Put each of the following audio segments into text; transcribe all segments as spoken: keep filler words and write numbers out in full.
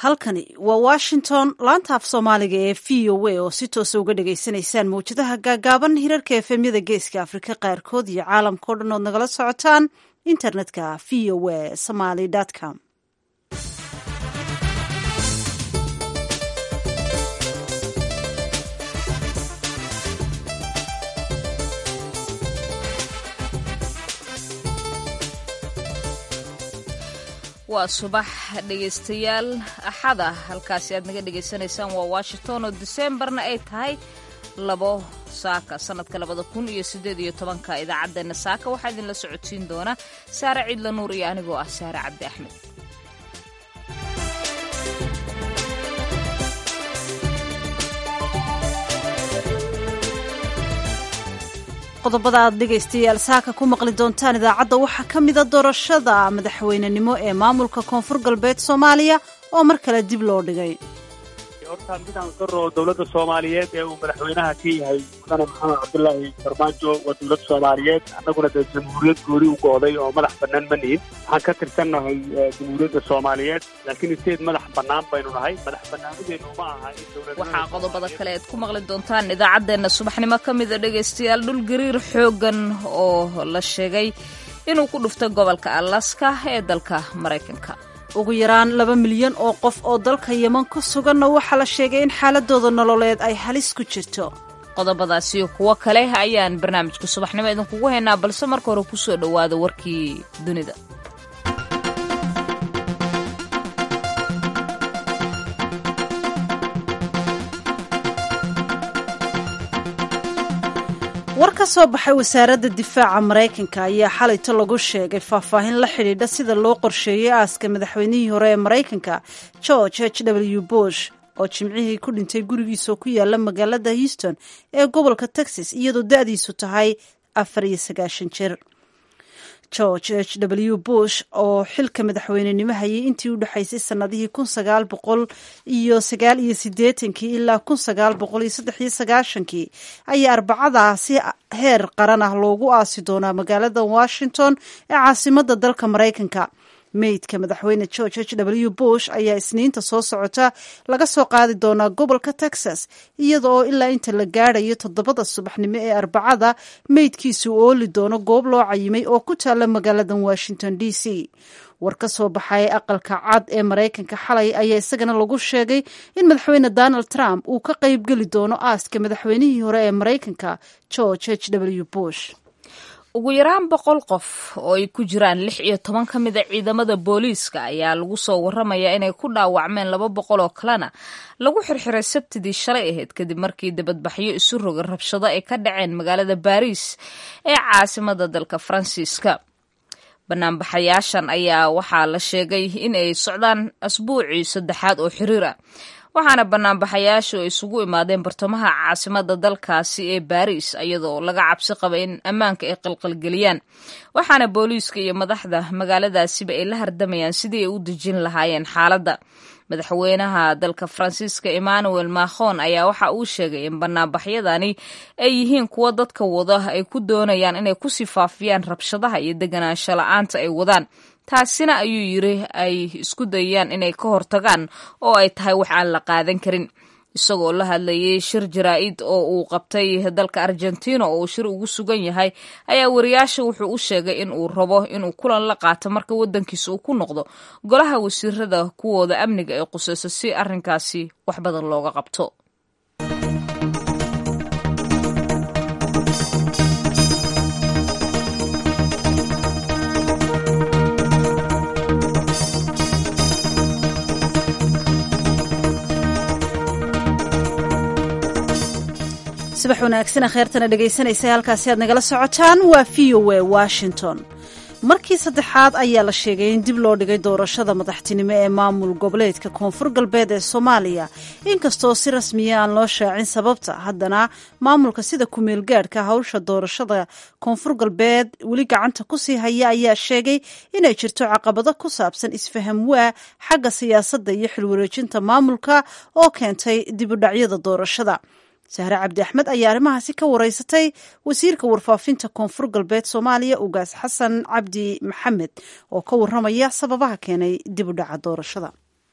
halkani waa washington laanta af soomaaliga ee v o a oo si toosa uga dhagaysanaysaan mawjadaha gaagaaban hirarka efemyada geeska afrika qaarkood iyo caalamkao dhan ood nagala socotaan internetka v o a somaly com waa subax dhegaystayaal axada halkaasi aad naga dhegaysanaysaan waa washington oo diseembarna ay tahay labo saaka sanadka labada kun iyo siddeed iyo tobanka idaacaddeenna saaka waxaa idinla socodsiin doona saare ciidla nuur iyo anigoo ah saare cabdi axmed qodobada aad dhegaystayaal saaka ku maqli doontaan idaacadda waxaa ka mida doorashada madaxweynenimo ee maamulka koonfur galbeed soomaaliya oo mar kale dib loo dhigay horta midaan garo dowladda soomaaliyeed ee uu madaxweynaha ka yahay mudane maxamed cabdulaahi farmaajo waa dowlad soomaaliyeed annaguna dee jamhuuriyad gooni u go'day oo madax bannaan ma nihin waxaan ka tirsannahay jamhuuriyadda soomaaliyeed laakiin inteed madax bannaan baynu nahay madax bannaanadeenu ma aha in dowlad waxaa qodobada kale aad ku maqli doontaan idaacaddeenna subaxnimo ka mida dhegaystayaal dhul gariir xooggan oo la sheegay inuu ku dhuftay gobolka alaska ee dalka maraykanka ugu yaraan laba milyan oo qof oo dalka yeman ku suganna waxaa la sheegay in xaaladooda nololeed ay halis ku jirto qodobadaasiyo kuwo kale ayaan barnaamijka subaxnimo idinkugu haynaa balse marka hore ku soo dhowaada warkii dunida war ka soo baxay wasaaradda difaaca maraykanka ayaa xalayto lagu sheegay faahfaahin la xidhiidha sida loo qorsheeyey aaska madaxweynihii hore ee maraykanka george h w bush oo jimcihii ku dhintay gurigiisoo ku yaala magaalada houston ee gobolka texas iyadoo da'diisu tahay afar iyo sagaashan jir george h w bush oo xilka madaxweynenimo hayay intii u dhexaysay sannadihii kun sagaal boqol iyo sagaal iyo siddeetankii ilaa kun sagaal boqol iyo saddex iyo sagaashankii ayaa arbacadaasi heer qaran ah loogu aasi doonaa magaalada washington ee caasimadda dalka maraykanka meydka madaxweyne george h w bush ayaa isniinta soo socota laga soo qaadi doonaa gobolka texas iyada oo ilaa inta la gaadhayo toddobada subaxnimo ee arbacada meydkiisu ooli doono goob loo cayimay oo ku taalla magaalada washington d c war ka soo baxay aqalka cad ee maraykanka xalay ayaa isagana lagu sheegay in madaxweyne donald trump uu ka qaybgeli doono aaska madaxweynihii hore ee maraykanka george h w bush ugu yaraan boqol qof oo ay ku jiraan lix iyo toban ka mida ciidamada booliiska ayaa lagu soo warramayaa inay ku dhaawacmeen laba boqol oo kalena lagu xirxiray sabtidii shalay ahayd kadib markii dibadbaxyo isu roga rabshado ay ka dhaceen magaalada baariis ee caasimada dalka faransiiska banaanbaxayaashan ayaa waxaa la sheegay in ay socdaan asbuucii saddexaad oo xiriir ah waxaana banaanbaxayaashu ay isugu imaadeen bartamaha caasimada dalkaasi ee baariis iyadoo laga cabsi qaba in ammaanka ay qalqalgeliyaan waxaana booliiska iyo madaxda magaaladaasiba ay la hardamayaan sidii ay u dejin lahaayeen xaaladda madaxweynaha dalka faransiiska emmanuel macron ayaa waxa uu sheegay in banaanbaxyadani ay yihiin kuwo dadka wada ay ku doonayaan inay ku sifaafiyaan rabshadaha iyo deganaansho la-aanta ay wadaan taasina ayuu yiri ay isku dayayaan inay ka hortagaan oo ay tahay wax aan la qaadan karin isagoo la hadlayay shir jaraa'id oo uu qabtay dalka argentina oo uu shir ugu sugan yahay ayaa wariyaasha wuxuu u sheegay in uu rabo inuu kulan la qaato marka waddankiisa uu ku noqdo golaha wasiirada kuwooda amniga ee qusayso si arrinkaasi wax badan looga qabto subax wanaagsan kheyrtana dhegaysanaysa halkaasi aad nagala socotaan waa v o a washington markii saddexaad ayaa la sheegay in dib loo dhigay doorashada madaxtinimo ee maamul goboleedka koonfur galbeed ee soomaaliya inkastoo si rasmiya aan loo shaacin sababta haddana maamulka sida kumeel gaadhka hawsha doorashada koonfur galbeed weli gacanta kusii haya ayaa sheegay inay jirto caqabado ku saabsan isfaham waa xagga siyaasadda iyo xilwareejinta maamulka oo keentay dibudhacyada doorashada sahre cabdi axmed ayaa arrimahaasi ka wareysatay wasiirka warfaafinta koonfur galbeed soomaaliya ugaas xasan cabdi maxamed oo ka warramaya sababaha keenay dib u dhaca doorashada.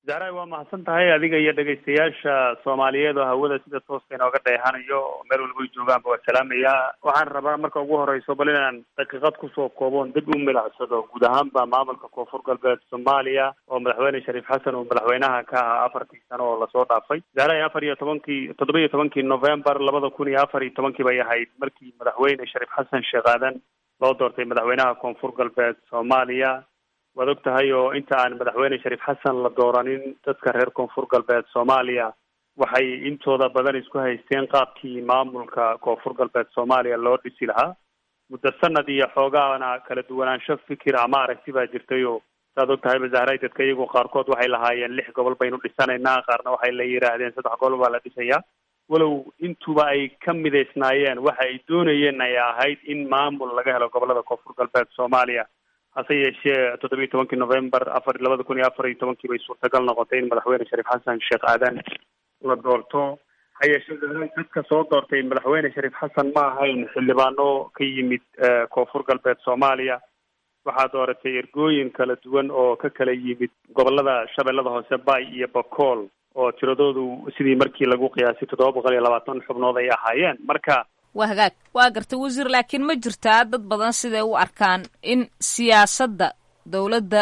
zahray waa mahadsan tahay adiga iyo dhegaystayaasha soomaaliyeed oo hawada sida tooska inooga dheehanayo meel walba joogaanba waa salaamaya. waxaan rabaa marka ugu horeyso bal inaan daqiiqad kusoo kooboon dib u milicsado guud ahaanba maamulka koonfur galbeed soomaaliya oo madaxweyne shariif xasan uu madaxweynaha ka ahaa afartii sano oo lasoo dhaafay. zahray afar iyo tobankii toddoba iyo tobankii novembar labada kun iyo afar iyo tobankii bay ahayd markii madaxweyne shariif xasan sheekh aadan loo doortay madaxweynaha koonfur galbeed soomaaliya. waad og tahay oo inta aan madaxweyne shariif xasan la dooranin dadka reer koonfur galbeed soomaaliya waxay intooda badan isku haysteen qaabkii maamulka koonfur galbeed soomaaliya loo dhisi lahaa. muddo sanad iyo xoogaana kala duwanaansho fikir ama aragti baa jirtay oo saad og tahay bazahray dadka iyagu qaarkood waxay lahaayeen lix gobol baynu dhisanaynaa, qaarna waxay la yidhaahdeen saddex gobol baa la dhisayaa. walow intuba ay ka midaysnaayeen waxa ay doonayeen ay ahayd in maamul laga helo gobolada koonfur galbeed soomaaliya. hase yeeshee toddoba iyo tobankii novembar afar labada kun iyo afar iyo tobankii bay suurtagal noqotay in madaxweyne shariif xasan sheekh aadan la doorto. ha yeeshee dadka soo doortay madaxweyne shariif xasan ma ahayn xildhibaano ka yimid koonfur galbeed soomaaliya. waxaa dooratay ergooyin kala duwan oo ka kala yimid gobolada shabeellada hoose bay iyo bakool oo tiradoodu sidii markii lagu qiyaasay toddoba boqol iyo labaatan xubnood ay ahaayeen. marka waa hagaag waa gartay wasiir, laakiin ma jirtaa dad badan siday u arkaan in siyaasadda dowladda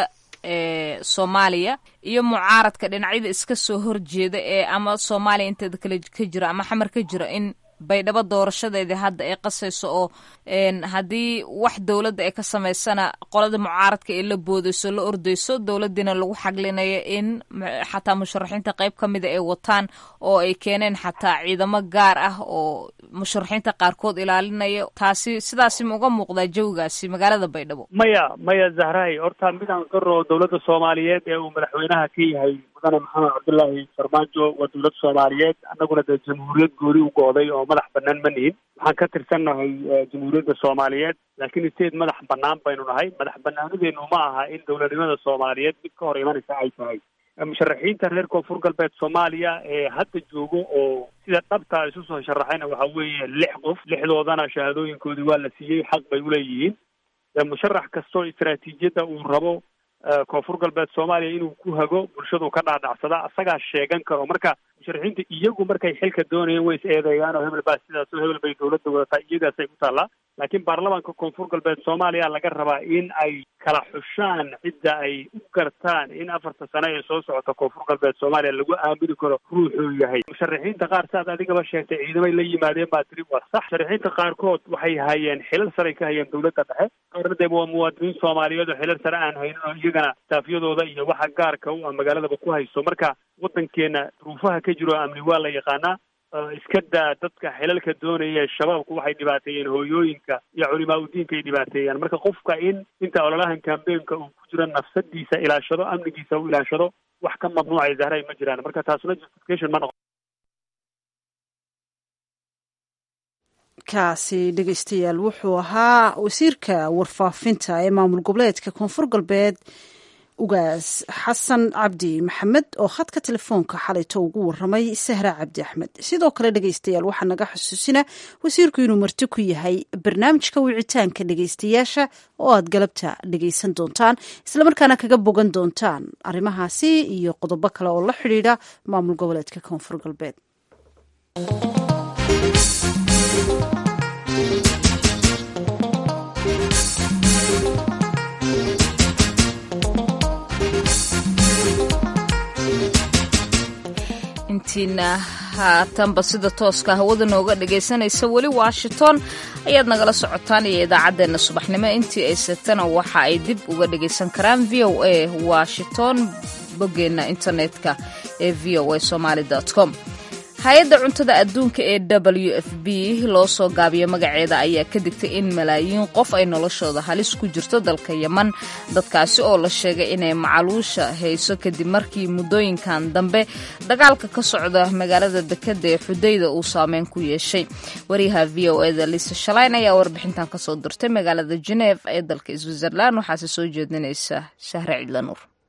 ee soomaaliya iyo mucaaradka dhinacyada iska soo horjeeda ee ama soomaaliya inteeda kale ka jira ama xamar ka jira in baydhabo doorashadeedii hadda ay qasayso oo haddii wax dowladda ay ka samaysana qolada mucaaradka ee la boodayso la ordayso, dowladdiina lagu xaglinayo in xataa musharaxiinta qayb ka mida ay wataan oo ay keeneen xataa ciidamo gaar ah oo musharaxiinta qaarkood ilaalinayo. taasi sidaasi ma uga muuqdaa jawigaasi magaalada baydhabo? maya maya zahray, horta midaan qaro dowladda soomaaliyeed ee uu madaxweynaha ka yahay mudane maxamed cabdullaahi farmaajo waa dowlad soomaaliyeed, annaguna dee jamhuuriyad gooni u go'day oo madax banaan ma nihin. waxaan ka tirsannahay jamhuuriyadda soomaaliyeed, laakiin inteed madax banaan baynu nahay. madax banaanadeenu ma aha in dowladnimada soomaaliyeed mid ka hor imanaysa ay tahay. musharaxiinta reer koonfur galbeed soomaaliya ee hadda joogo oo sida dhabta isu soo sharaxayna waxa weeye lix qof, lixdoodana shahaadooyinkoodii waa la siiyey, xaq bay uleeyihiin. musharax kastoo istaraatiijiyadda uu rabo koonfur galbeed soomaaliya inuu ku hago bulshadu ka dhaadhacsada asagaa sheegan karo. marka musharaxiinta iyagu markay xilka doonayeen way is eedeeyaan oo hebel baa sidaas oo hebel bay dowladda wadataa, iyagaasay ku taallaa. laakiin baarlamaanka koonfur galbeed soomaaliya laga rabaa in ay kala xushaan cidda ay u gartaan in afarta sano ee soo socota koonfur galbeed soomaaliya lagu aamini karo ruuxuu yahay. musharaxiinta qaar saad adigaba sheegtay ciidamay la yimaadeen baa tiri waa sax. musharaxiinta qaarkood waxay hayeen xilal saray ka hayeen dowladda dhexe, qaarna dee waa muwaadiniin soomaaliyeed oo xilal sare aan haynin oo iyagana taafiyadooda iyo waxa gaarka u ah magaaladaba ku hayso. marka waddankeena duruufaha ka jiro amni waa la yaqaanaa. iska daa dadka xilalka doonaya shabaabku waxay dhibaateeyeen hooyooyinka iyo culimaa udiinka ay dhibaateeyaan. marka qofka in inta ololahan kambeenka uu ku jiro nafsadiisa ilaashado, amnigiisa u ilaashado, wax ka mamnuucay zahray ma jiraan. marka taasuna justification ma noqon. kaasi dhegeystayaal wuxuu ahaa wasiirka warfaafinta ee maamul goboleedka koonfur galbeed ugaas xasan cabdi maxamed oo khadka telefoonka xalayto ugu waramay sahra cabdi axmed. sidoo kale dhegeystayaal waxaa naga xusuusina wasiirku inuu marti ku yahay barnaamijka wicitaanka dhegeystayaasha oo aad galabta dhegeysan doontaan, islamarkaana kaga bogan doontaan arrimahaasi iyo qodobo kale oo la xidhiidha maamul goboleedka koonfur galbeed. intiina haatanba sida tooska hawada nooga dhagaysanaysa weli washington ayaad nagala socotaan iyo idaacaddeenna subaxnimo. intii ay satana waxa ay dib uga dhagaysan karaan v o a washington boggeenna internetka ee v o a somaly dot com. hay-adda cuntada adduunka ee w f b loo soo gaabiyo magaceeda ayaa ka digtay in malaayiin qof ay noloshooda halis ku jirto dalka yeman, dadkaasi oo la sheegay inay macaluusha hayso kadib markii muddooyinkan dambe dagaalka ka socda magaalada dekada ee xudayda uu saameyn ku yeeshay. wariyaha v o eda lisa shalayn ayaa warbixintan kasoo dirtay magaalada Geneva ee dalka Switzerland, waxaase soo jeedinaysa Shahre Cidlanuur.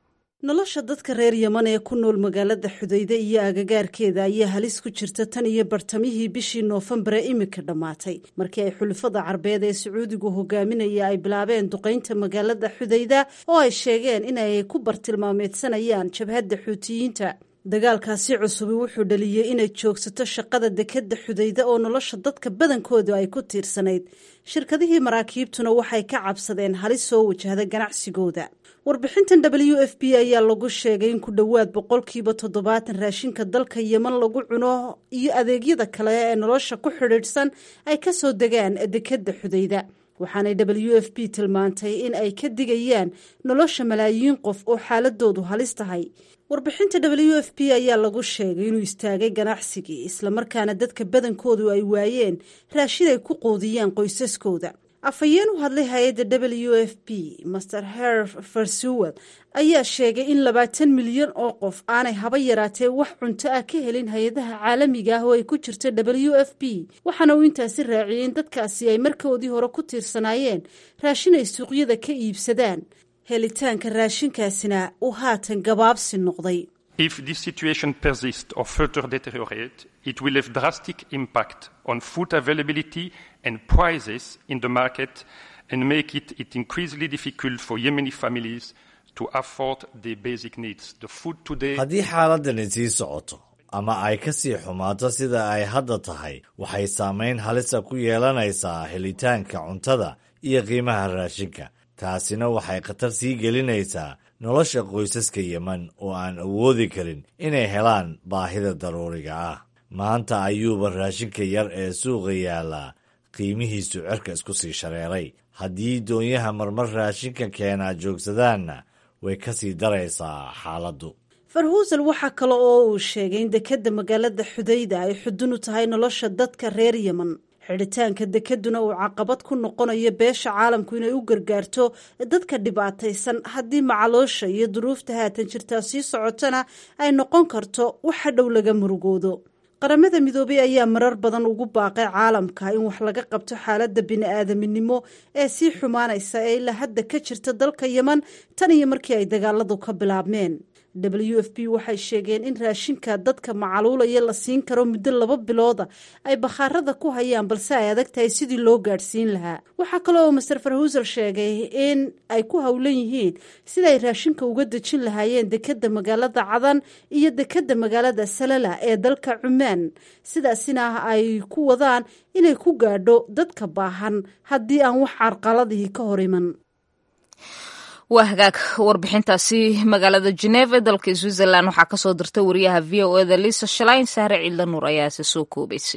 nolosha dadka reer yeman ee ku nool magaalada xudayde iyo agagaarkeeda ayaa halis ku jirta tan iyo bartamihii bishii noofembar ee imika dhammaatay markii ay xulafada carbeed ee sacuudigu hogaaminaya ay bilaabeen duqaynta magaalada xudayda oo ay sheegeen in ay ku bartilmaameedsanayaan jabhadda xuutiyiinta. dagaalkaasi cusubi wuxuu dhaliyey inay joogsato shaqada dekadda xudayda oo nolosha dadka badankoodu ay ku tiirsanayd. shirkadihii maraakiibtuna waxay ka cabsadeen halis soo wajahda ganacsigooda. warbixintan w f b ayaa lagu sheegay in ku dhowaad boqolkiiba toddobaatan raashinka dalka yeman lagu cuno iyo adeegyada kale ee nolosha ku xidhiidhsan ay ka soo degaan dekadda xudayda. waxaanay w f b tilmaantay in ay ka digayaan nolosha malaayiin qof oo xaaladoodu halis tahay. warbixinta w f b ayaa lagu sheegay inuu istaagay ganacsigii islamarkaana dadka badankoodu ay waayeen raashin ay ku quudiyaan qoysaskooda. afhayeen u hadlay hay-adda w f b master herf farsuwel ayaa sheegay in labaatan milyan oo qof aanay haba yaraatee wax cunto ah ka helin hay-adaha caalamiga ah oo ay ku jirta w f b. waxaana uu intaasi raaciyey in dadkaasi ay markoodii hore ku tiirsanaayeen raashin ay suuqyada ka iibsadaan, helitaanka raashinkaasina uu haatan gabaabsi noqday. If this situation persists or further deteriorate, it will have drastic impact on food availability and prices in the market and make it, it increasingly difficult for Yemeni families to afford their basic needs. The food today... haddii xaaladani sii socoto ama ay ka sii xumaato sida ay hadda tahay, waxay saamayn halisa ku yeelanaysaa helitaanka cuntada iyo qiimaha raashinka. taasina waxay khatar sii gelinaysaa nolosha qoysaska yeman oo aan awoodi karin inay helaan baahida daruuriga ah. maanta ayuuba raashinka yar ee suuqa yaallaa qiimihiisu cerka isku sii shareeray. haddii doonyaha marmar raashinka keenaa joogsadaanna way ka sii daraysaa xaaladdu. farhuusel waxaa kale oo uu sheegay in dekadda magaalada xudayda ay xudun u tahay nolosha dadka reer yeman. xidhitaanka dekeduna uu caqabad ku noqonayo beesha caalamku inay u gargaarto dadka dhibaataysan haddii macaloosha iyo duruufta haatan jirtaa sii socotana ay noqon karto waxa dhow laga murugoodo. qaramada midoobay ayaa marar badan ugu baaqay caalamka in wax laga qabto xaaladda bini-aadaminimo ee sii xumaanaysa ee ilaa hadda ka jirta dalka yeman tan iyo markii ay dagaaladu ka bilaabmeen. w f b waxay sheegeen in raashinka dadka macaluulaya la siin karo muddo laba bilooda ay bakhaarada ku hayaan, balse ay adag tahay sidii loo gaadhsiin lahaa. waxaa kale oo master farhuusel sheegay in ay ku howlan yihiin sida ay raashinka uga dejin lahaayeen dekadda magaalada cadan iyo dekadda magaalada salala ee dalka cumaan, sidaasina ay ku wadaan inay ku gaadho dadka baahan haddii aan wax carqaladihii ka hor iman. waa hagaag warbixintaasi magaalada Geneva ee dalka Switzerland waxaa ka soo dirtay wariyaha v o e da Lisa Schlein. Sahre Ciidla Nuur ayaa se soo koobaysay.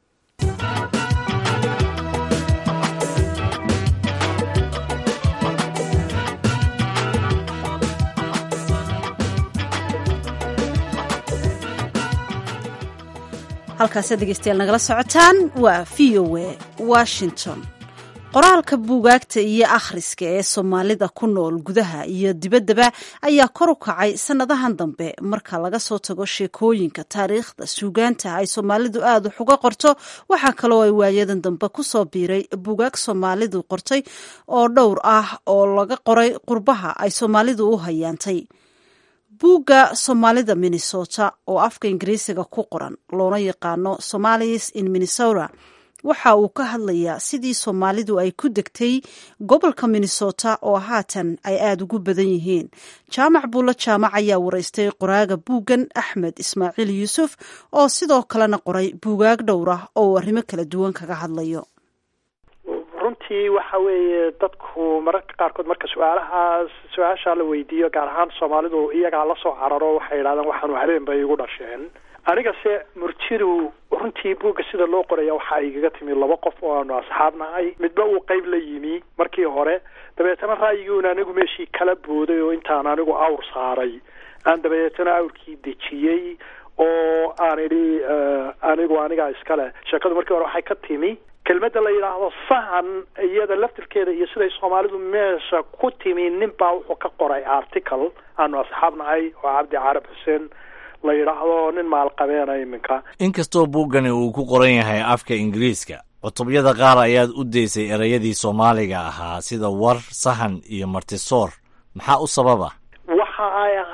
halkaas dhegeystayaal nagala socotaan waa v o e Washington. qoraalka buugaagta iyo akhriska ee Soomaalida ku nool gudaha iyo dibaddaba ayaa kor u kacay sanadahan dambe marka laga soo tago sheekooyinka, taariikhda, suugaanta ay Soomaalidu aad wax uga qorto. waxaa kaloo ay waayadan dambe ku soo biiray buugaag Soomaalidu qortay oo dhowr ah oo laga qoray qurbaha ay Soomaalidu u hayaantay. buugga Soomaalida Minnesota oo afka Ingiriisiga ku qoran loona yaqaano Somalis in Minnesota waxa uu ka hadlayaa sidii Soomaalidu ay ku degtay gobolka Minnesota oo haatan ay aad ugu badan yihiin. jaamac buulo jaamac ayaa waraystay qoraaga buuggan Axmed Ismaaciil Yuusuf oo sidoo kalena qoray buugaag dhowr ah oo arrimo kala duwan kaga hadlayo. runtii waxa weeye dadku mararka qaarkood marka su-aalahaas su-aasha la weydiiyo gaar ahaan Soomaalidu iyagaa la soo cararo waxay yidhahdaan waxaanu habeen bay igu dhasheen. aniga se murtidu runtii buugga sida loo qoraya waxaa igaga timi laba qof oo aanu asxaab nahay. midba uu qayb la yimi markii hore, dabeetana ra'yiguuna anigu meeshii kala booday oo intaan anigu awr saaray aan dabeetana awrkii dejiyey oo aan idhi anigu anigaa iskale. sheekadu markii hore waxay ka timi kelmadda la yidhaahdo sahan, iyada laftirkeeda iyo siday Soomaalidu meesha ku timi. nin baa wuxuu ka qoray article aanu asxaab nahay oo Cabdi Carab Xuseen la yidhaahdo, nin maalqabeena iminka. inkastoo buuggani uu ku qoran yahay afka Ingiriiska, cutubyada qaar ayaad u daysay erayadii Soomaaliga ahaa sida war, sahan iyo martisoor. maxaa u sababa? waxa ay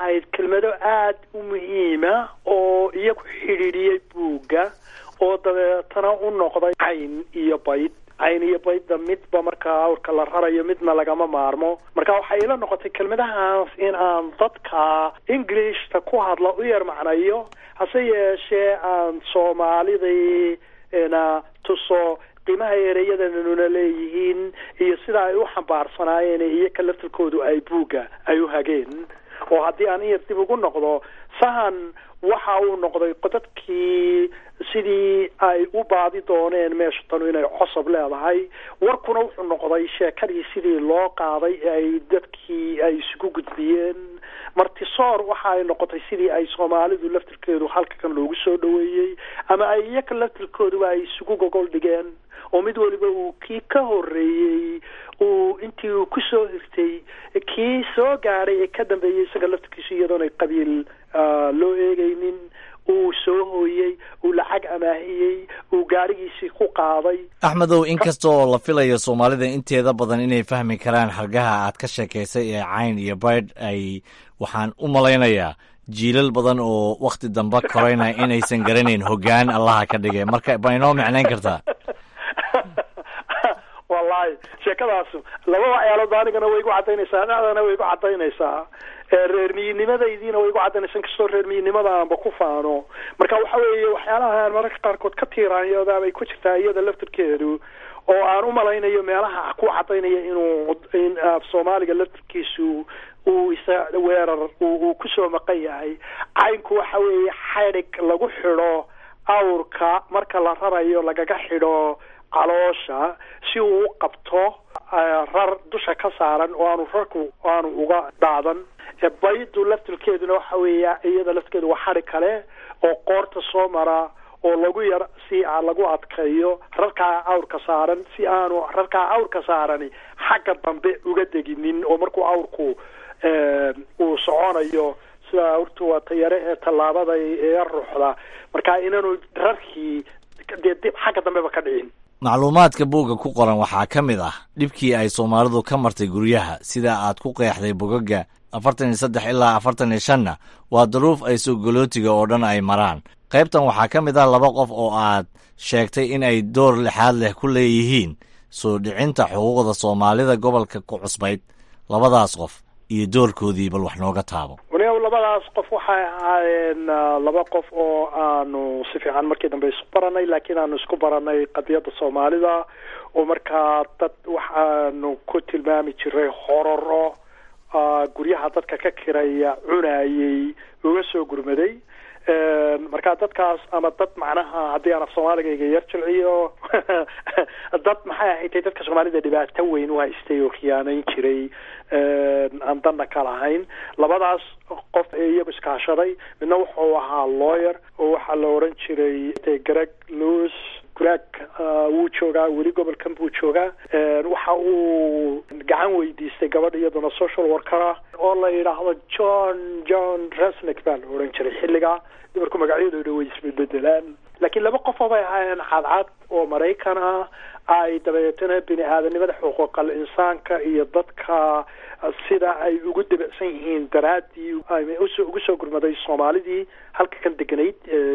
ahayd kelmado aad u muhiima oo iyagu xidhiidhiyey buugga oo dabeetana u noqday cayn iyo bayd cayn iyo baydda midba markaa awrka la rarayo midna lagama maarmo marka waxay ila noqotay kelmadahaas in aan dadka Englishta ku hadla u yar macnayo hase yeeshee aan Soomaalidii ina tuso qiimaha ereyadana leeyihiin iyo sida ay u xambaarsanaayeen iyo ka laftirkoodu ay buuga ay u hageen oo haddii aan yar dib ugu noqdo sahan waxa uu noqday qodadkii sidii ay u baadi dooneen meesha tan inay cusub leedahay warkuna wuxuu noqday sheekadii sidii loo qaaday ay dadkii ay isugu gudbiyeen martisoor waxa ay noqotay sidii ay Soomaalidu laftirkeedu halka kan loogu soo dhaweeyay ama ay iyaga laftirkoodu ay isugu gogol dhigeen oo mid waliba uu kii ka horeeyay uu intii uu ku soo hirtay kii soo gaaray ee ka dambeeyay isaga laftirkiisu iyadoon ay qabiil loo eegaynin uu soo hooyay uu lacag amaahiyey uu gaarigiisii ku qaaday. Axmedow, inkastoo la filayo Soomaalida inteeda badan inay fahmi karaan halgaha aad ka sheekaysay ee cayn iyo baydh ay waxaan u malaynayaa jiilal badan oo waqti dambe korayna inaysan garanayn hoggaan allaha ka dhigay marka ma inoo macnayn kartaa? wallahi sheekadaas laba waxyaalood anigana way igu cadaynaysaa anadana way igu cadaynaysaa reermiyinimadaydiina way igu cadaynaysaa kastoo reermiyinimada aanba ku faano marka waxa weeye waxyaalaha aan mararka qaarkood ka tiiraanyooda bay ku jirtaa iyada laftirkeedu oo aan u malaynayo meelaha ku cadaynaya inuu in Soomaaliga laftirkiisu uu isa weerar uu ku soo maqan yahay caynku waxa weeye xadhig lagu xidho awrka marka la rarayo lagaga xidho caloosha si uu u qabto rar dusha ka saaran oo aanu rarku aanu uga dhaadan baydu laftirkeeduna waxa weeye iyada laftirkeedu waa xadhig kale oo qoorta soo mara oo lagu yar si lagu adkeeyo rarka awrka saaran si aanu rarka awrka saarani xagga dambe uga deginin oo markuu awrku uu soconayo sida awrtu waa tayare ee tallaabada ee ruuxda marka inaanu rarkii dib xagga dambe ba ka dhicin. macluumaadka buugga ku qoran waxaa ka mid ah dhibkii ay Soomaalidu ka martay guryaha sida aad ku qeexday buugga afartan iyo saddex ilaa afartan iyo shan waa duruuf ay soo galootiga oo dhan ay maraan. qaybtan waxaa ka mid ah laba qof oo aad sheegtay in ay door lixaad leh ku leeyihiin soo dhicinta xuquuqda Soomaalida gobolka ku cusbayd. labadaas qof iyo doorkoodii bal wax nooga taabo. waliba labadaas qof waxay ahaayeen laba qof oo aanu si fiican markii dambe isku baranay laakiin aanu isku baranay qadiyada Soomaalida oo markaa dad waxaanu ku tilmaami jiray hororo guryaha dadka ka kiraya cunayay uga soo gurmaday marka dadkaas ama dad macnaha haddii aan Soomaaliga yar jilciyo dad maxay ahayd dadka Soomaalida dhibaato weyn u haystay oo khiyaanayn jiray aan danna ka lahayn. labadaas qof iyagu iskaashaday midna wuxuu ahaa lawyer oo waxa la oran jiray Greg Lewis. Greg wuu joogaa weli gobolkan buu joogaa waxa uu gacan weydiistay gabadh iyaduna social worker oo la yiraahdo John John Resnick baa la oran jiray xilliga dumarku magacyadooda way isbedelaan laakiin laba qof oo ay ahaayeen cadcad oo Mareykan ah ay dabeetana bini aadanimada xuquuqal insaanka iyo dadka sida ay ugu dibacsan yihiin daraadii ay ugu soo gurmaday Soomaalidii halka kan deganayd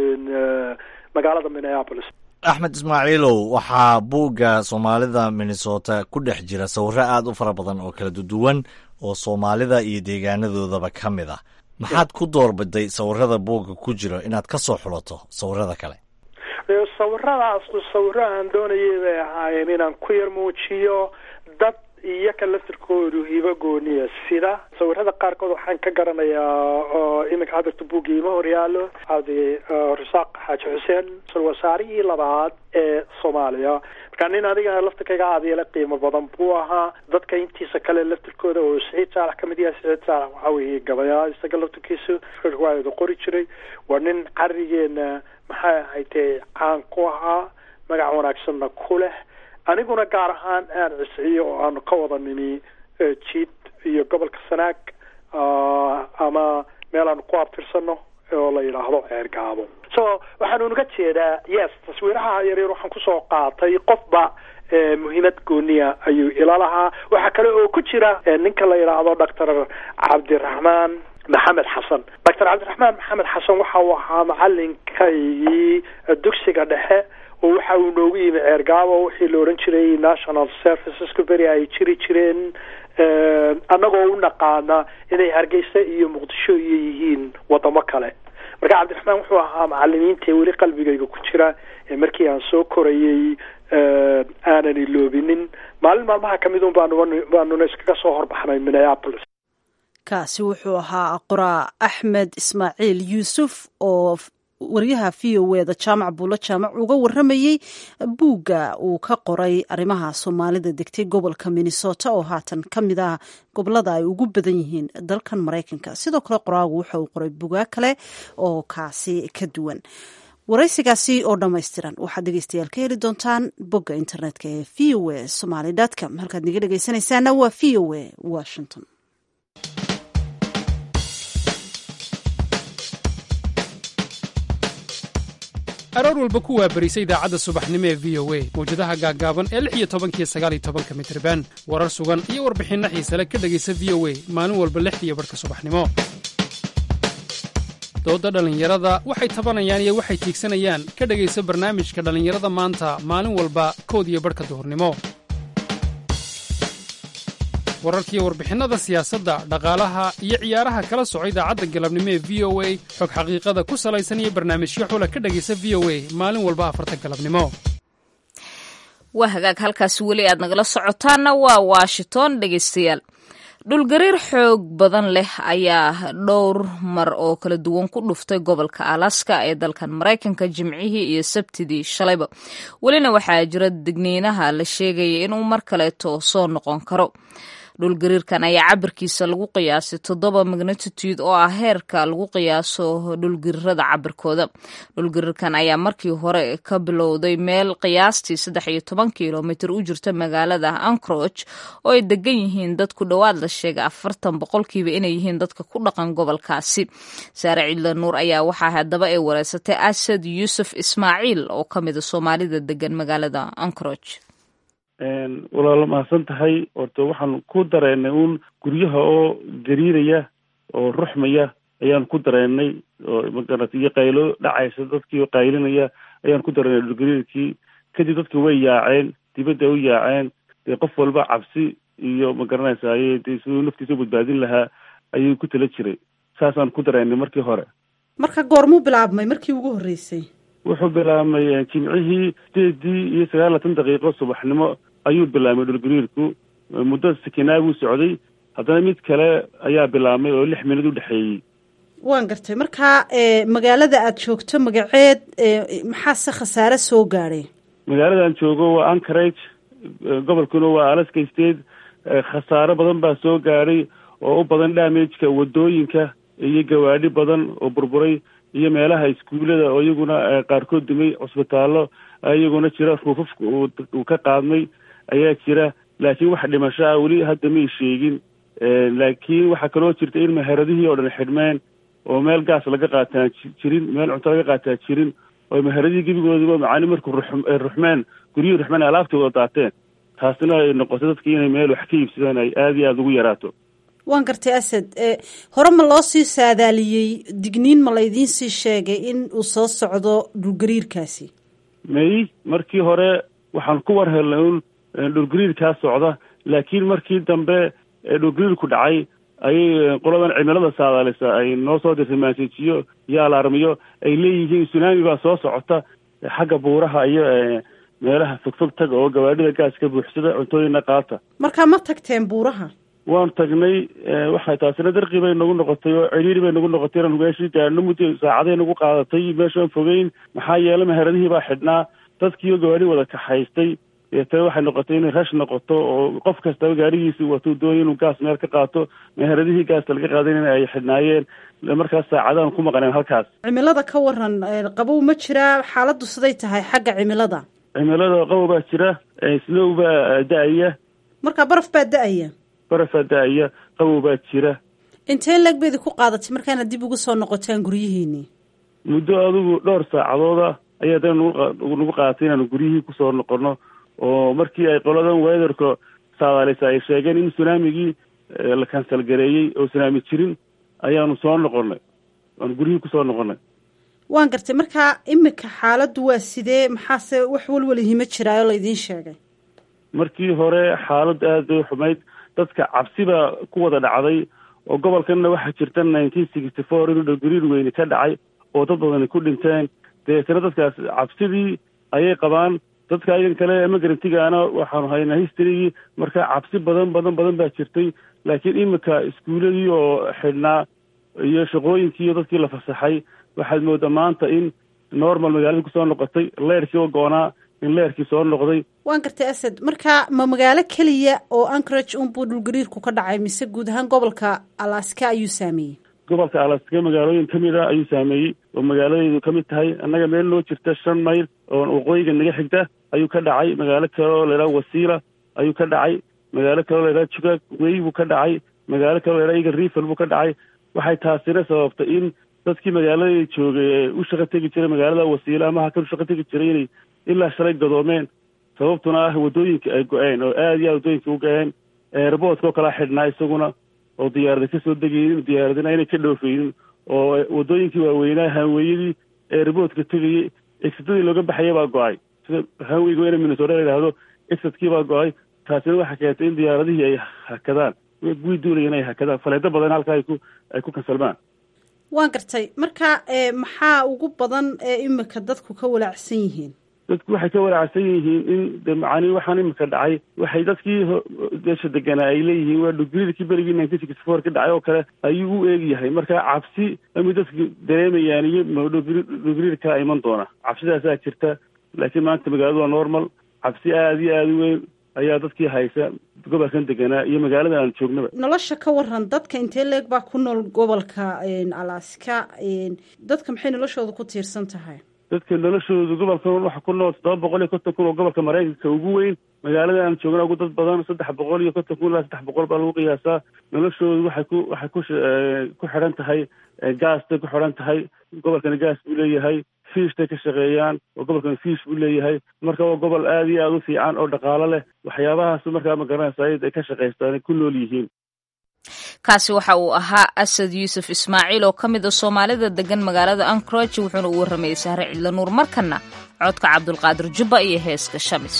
magaalada Minneapolis. Axmed Ismaaciilow, waxaa buugga Soomaalida Minnesota ku dhex jira sawirro aad u fara badan oo kala duwan oo Soomaalida iyo deegaanadoodaba ka mid ah. maxaad ku doorbiday sawirrada buugga ku jira inaad ka soo xulato sawirrada kale? sawirradaas sawirro aan doonayay bay ahaayeen inaan ku yar muujiyo dad iyo ka laftirkoodu hibo gooniya sida sawirrada qaarkood waxaan ka garanayaa iminka hadda buuggii ma horyaalo cabdi Rasaaq Xaaji Xuseen wasaarihii labaad ee Soomaaliya marka nin adiga laftirkayga aadiyay qiimo badan buu ahaa dadka intiisa kale laftirkooda oo Saciid Saalax kamid yahay Saciid Saalax waxa weeye gabayaa isaga laftirkiisu riwaayado qori jiray waa nin carigeena maxay ahayd caan ku ahaa magac wanaagsanna ku leh aniguna gaar ahaan aan cisiyo oo aan ka wada nimi jiid iyo gobolka Sanaag ama meel aan ku abtirsano oo la yiraahdo Ceergaabo. so waxaan uga jeedaa yes taswiiraha yaryar waxaan ku soo qaatay qofba muhiimad gooniya ayuu ilalaha waxa kale oo ku jira ninka la yiraahdo Doctor Cabdiraxmaan maxamed xasan. doctor cabdiraxmaan maxamed xasan waxa uu ahaa macalinkaygii dugsiga dhexe oo waxa uu noogu yimi ceergaabo wixii la odhan jiray national services beri ay jiri jireen annagoo u naqaana inay hargeysa iyo muqdisho iyo yihiin wadamo kale. marka cabdiraxmaan wuxuu ahaa macalimiinta weli qalbigayga ku jira markii aan soo korayay aanan iloobinin. maalin maalmaha kamid un baanu baanuna iskaga soo horbaxnay Minneapolis. kaasi wuxuu ahaa qoraa Axmed Ismaaciil Yuusuf oo wariyaha v o eda jaamac buulo jaamac uga waramayey buugga uu ka qoray arrimaha Soomaalida degtay gobolka Minnesota oo haatan ka mid ah gobolada ay ugu badan yihiin dalkan Mareykanka. sidoo kale qoraagu waxa uu qoray buugaa kale oo kaasi ka duwan. waraysigaasi oo dhammaystiran waxaad dhegeystayaal ka heli doontaan bogga internetka ee v o a somali dot com. halkaad naga dhegeysanaysaana waa v o a Washington. aroor walba ku waabarisay idaacadda subaxnimo ee v o a mawjadaha gaaggaaban ee lix iyo tobankiyo sagaal iyo tobanka mitirban warar sugan iyo warbixinno xiisale ka dhegaysa v o a maalin walba lixdiiyo barhka subaxnimo. dooda dhallinyarada waxay tabanayaan iyo waxay tiigsanayaan ka dhegaysa barnaamijka dhallinyarada maanta maalin walba kood iyo barhka duhurnimo. wararkiiyo warbixinnada siyaasadda dhaqaalaha iyo ciyaaraha kala soco idaacadda galabnimo ee v o a xog xaqiiqada ku salaysan iyo barnaamijyo xula ka dhegaysa v o a maalin walba afarta galabnimo. waa hagaag halkaasi weli aad nagala socotaanna waa Washington dhegaystayaal. dhulgariir xoog badan leh ayaa dhowr mar oo kala duwan ku dhuftay gobolka Alaska ee dalkan Mareykanka Jimcihii iyo Sabtidii shalayba. welina waxaa jira digniinaha la sheegaya inuu mar kaleeto soo noqon karo. dhulgariirkan ayaa cabirkiisa lagu qiyaasay toddoba magnitude oo ah heerka lagu qiyaaso dhulgariirada cabirkooda. dhulgariirkan ayaa markii hore ka bilowday meel qiyaastii saddex iyo toban kilomitir u jirta magaalada Anchorage oo ay degan yihiin dad ku dhowaad la sheegay afartan boqolkiiba inay yihiin dadka ku dhaqan gobolkaasi. Saare Cidla Nuur ayaa waxaa haddaba ay wareysatay Asad Yuusuf Ismaaciil oo ka mid ah Soomaalida degan magaalada Anchorage. walaalo mahadsan tahay. horta waxaan ku dareennay uun guryaha oo gariiraya oo ruxmaya ayaan ku dareennay oo magaratay iyo qaylo dhacaysa dadkii oo qaylinaya ayaan ku dareennay dhulgariirkii. kadib dadkii way yaaceen, dibadda u yaaceen, dee qof walba cabsi iyo magaranaysaye dee siduu naftiisa u badbaadin lahaa ayuu ku tala jiray. saasaan ku dareennay markii hore. marka goormuu bilaabmay markii ugu horreysay? wuxuu bilaabmay jimcihii sideedii iyo sagaal iyo labaatan daqiiqo subaxnimo ayuu bilaabmay dhulgariirku. muddo sakinaagu socday, haddana mid kale ayaa bilaabmay oo lix minad u dhexeeyey. waan gartay. marka magaalada aad joogto magaceed maxaase khasaare soo gaadhay? magaalada aan joogo waa Anchorage, gobolkuna waa Alaska State. khasaare badan baa soo gaadhay oo u badan damageka wadooyinka iyo gawaadhi badan oo burburay iyo meelaha iskuulada oo iyaguna qaarkood dumay, cusbitaallo iyaguna jira, ruufafka uu ka qaadmay ayaa jira. laakiin wax dhimasho ah weli hadda may sheegin. laakiin waxaa kaloo jirta in meheradihii oo dhan xidhmeen oo meel gaas laga qaataa jirin, meel cunto laga qaataa jirin, oo meheradihii gebigoodaba macaani markuu ruxmeen guryihii ruxmeen alaabtooda daateen. taasina ay noqotay dadkii inay meel wax ka iibsadaan ay aada iyo aada ugu yaraato. waan gartay Asad. hore ma loo sii saadaaliyey digniin ma laydiin sii sheegay in uu soo socdo dhulgariirkaasi? may markii hore waxaan ku war helnay un dhulgariirkaa socda, laakiin markii dambe dhulgariirku dhacay ayay qoladan cimilada saadaalisa ay noo soo dirtay maasejiyo iyo alaarmiyo ay leeyihiin tsunami baa soo socota xagga buuraha iyo meelaha fogfog taga oo gawaadhida gaaska buuxsada, cuntooyina qaata. markaa ma tagteen buuraha? waan tagnay. waxay taasina darqi bay nagu noqotay oo ciriiri bay nagu noqotay inaan meeshii gaadhno. muddo saacaday nagu qaadatay meeshaan fogeyn, maxaa yeelay meheradihii baa xidhnaa, dadkiioo gawaadhi wada kaxaystay. deetana waxay noqotay inay rash noqoto oo qof kastaba gaadhigiisii watuu doonay inuu gaas meel ka qaato. meheradihii gaasta laga qaadanayna ay xidhnaayeen. markaas saacadaan ku maqneen halkaas. cimilada ka waran, qabow ma jiraa? xaaladdu siday tahay xagga cimilada? cimilada qabow baa jira, snow baa da-aya. markaa baraf baa da-aya? barafaa da-aya, qabow baa jira. intee lag baydi ku qaadatay markaana dib ugu soo noqotaan guryihiinii? muddo adigu dhowr saacadooda ayaa dana nagu qaadatay inaanu guryihii kusoo noqono. oo markii ay qoladan weatherka saadaalisa ay sheegeen in tsunamigii la kansal gareeyey oo tsunami jirin ayaanu soo noqonnay waanu guryihii kusoo noqonnay waan gartay markaa imika xaaladdu waa sidee maxaase wax walwalihima jiraa oo laydiin sheegay markii hore xaaladdu aad bay xumayd dadka cabsiba ku wada dhacday oo gobolkanna waxaa jirta nineteen sixty four inuu dhulgariir weyne ka dhacay oo dad badani ku dhinteen deetana dadkaas cabsidii ayay qabaan dadka ayagan kale emigrantigaana waxaanu haynaa historygii marka cabsi badan badan badan baa jirtay laakiin imika iskuuladii oo xidhnaa iyo shaqooyinkii iyo dadkii la fasaxay waxaad moodaa maanta in normal magaalada kusoo noqotay leerkii oo goonaa in leerkii soo noqday waan gartay asad marka ma magaalo keliya oo Anchorage unbuu dhulgariirku ka dhacay mise guud ahaan gobolka Alaska ayuu saameeyey gobolka Alaska magaalooyin ka mid ah ayuu saameeyey oo magaaladeedu ka mid tahay annaga meel noo jirta shan mayl oo waqooyiga naga xigta ayuu ka dhacay magaalo kale oo leedahay Wasiila ayuu ka dhacay magaalo kale oo leedahay Chugak Way buu ka dhacay magaalo kale oo leedahay Eagle Reef buu ka dhacay waxay taasina sababtay in dadkii magaalada joogay u shaqo tegi jiray magaalada Wasiila ama halka u shaqo tegi jiray inay ilaa shalay gadoomeen sababtuna ah wadooyinka ay go-een oo aad iyo aad wadooyinka u go-een airportka oo kala xidhnaa isaguna oo diyaarada ka soo degaynin diyaaradina inay ka dhoofaynin oo wadooyinkii waaweynaa hanweeyadii airportka tegayay exitadii looga baxaya baa go-ay sida hanweyga weyne Minnesota la yidhaahdo exitkii baa go-ay taasina waxaa keentay in diyaaradihii ay hakadaan guy duulaya inay hakadaan faleedo badan halkaa ay ku ay ku kansalmaan waan gartay marka maxaa ugu badan ee imika dadku ka walaacsan yihiin dadku waxay ka walaacsan yihiin in de macani waxaan imika dhacay waxay dadkii meesha deganaa ay leeyihiin waa dhulgariirkii berigii nineteen sixty four ka dhacay oo kale ayuu u eeg yahay marka cabsi ama dadku dareemayaan iyo dhulgariirkaa iman doona cabsidaasaa jirta laakiin maanta magaaladu waa normal cabsi aada iyo aada u weyn ayaa dadkii haysa gobolkan deganaa iyo magaalada aan joognaba nolosha ka waran dadka intee leeg baa ku nool gobolka Alaska dadka maxay noloshooda ku tiirsan tahay dadka noloshooda gobolkan waxa ku nool todoba boqol iyo konton kun oo gobolka Mareykanka ugu weyn magaalada aan joogna ugu dad badan saddex boqol iyo konton kun ilaa saddex boqol baa lagu qiyaasaa noloshooda waxay ku waxay ku ku xidhan tahay gaastay ku xidhan tahay gobolkana gaas buu leeyahay fiishtay ka shaqeeyaan oo gobolkan fiish buu leeyahay marka waa gobol aada iyo aada u fiican oo dhaqaalo leh waxyaabahaas markaa ma garanaysaa ay ka shaqaystaan ku nool yihiin kaasi waxa uu ahaa Asad Yuusuf Ismaaciil oo ka mid ah Soomaalida degan magaalada Anchorage wuxuuna u warramayay Sahre Cidla Nuur markana codka Cabdulqaadir Jubba iyo heeska Shamis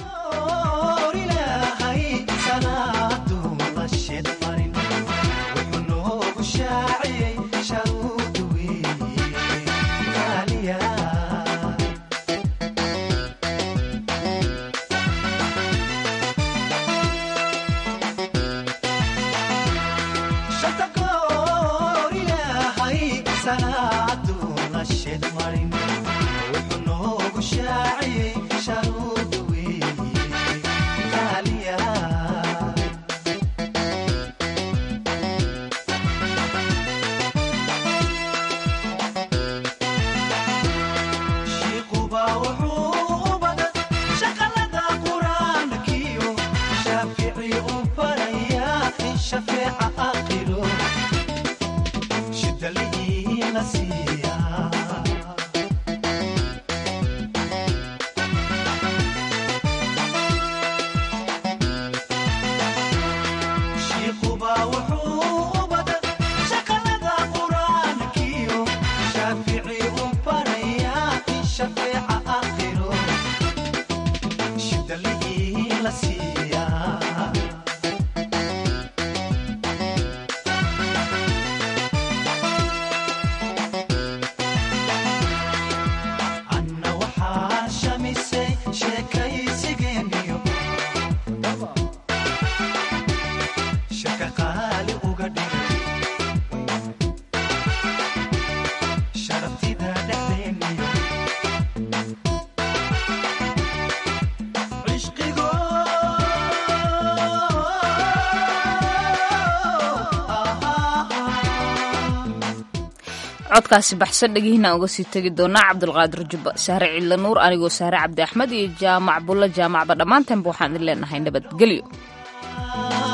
codkaasi baxsan dhagihiina uga sii tegi doonaa Cabdulqaadir Jubba Sahre Cidla Nuur anigoo Sahre Cabdi Axmed iyo Jaamac Bulla Jaamacba dhammaanteen waxaan idin leenahay nabadgelyo